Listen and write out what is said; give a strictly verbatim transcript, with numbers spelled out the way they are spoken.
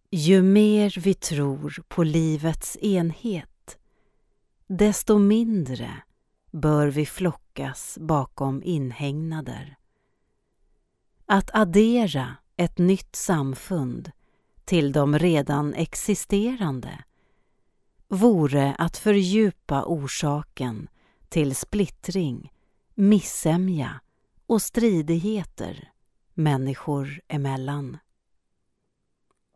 Ju mer vi tror på livets enhet, desto mindre bör vi flockas bakom inhägnader. Att addera ett nytt samfund till de redan existerande vore att fördjupa orsaken till splittring, missämja och stridigheter människor emellan.